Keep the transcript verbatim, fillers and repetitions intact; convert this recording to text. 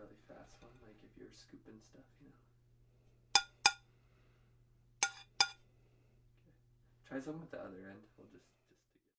really fast one, like if you're scooping stuff, you know. Okay. Try some with the other end. We'll just